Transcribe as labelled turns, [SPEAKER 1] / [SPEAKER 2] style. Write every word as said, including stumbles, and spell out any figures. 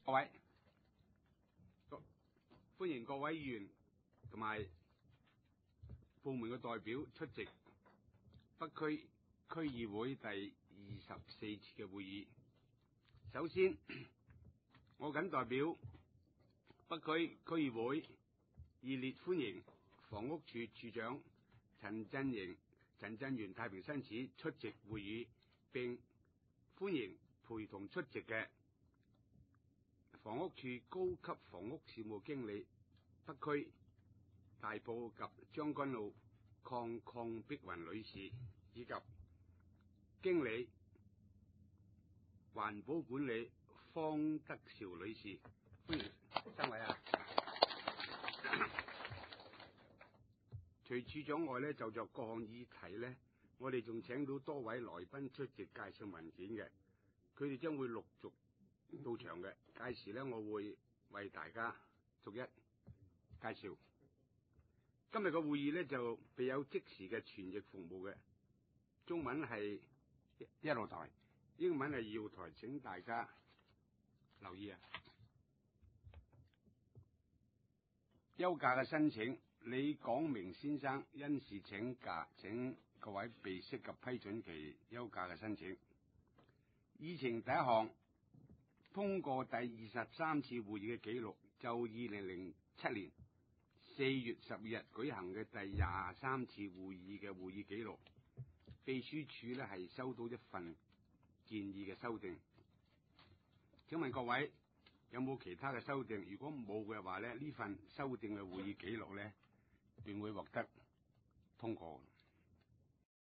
[SPEAKER 1] 各位，歡迎各位議員同埋部門嘅代表出席北區區議會第二十四次嘅會議。首先，我謹代表北區區議會熱烈歡迎房屋處處長陳振營、陳振元太平紳士出席會議，並歡迎陪同出席嘅房屋處高級房屋事務經理北區大埔及將軍澳鄺鄺碧雲女士，以及經理環保管理方德韶女士，歡迎三位啊！除處長外呢，就着各項議題呢，我哋仲請到多位來賓出席介紹文件嘅，佢哋將會陸續到場嘅。屆時呢，我會為大家逐一介紹。今日嘅會議呢，就備有即時嘅傳譯服務嘅，中文係一號台，英文係二號台，請大家留意啊！休假嘅申請，李廣明先生因事請假，請各位被適合批准其休假嘅申請。議程第一項，通過第二十三次會議嘅記錄，就二零零七年四月十二日舉行嘅第廿三次會議嘅會議記錄，秘書處呢係收到一份建議嘅修訂。請問各位有冇其他嘅修訂？如果冇嘅話咧，呢份修訂嘅會議記錄呢，便會獲得通過。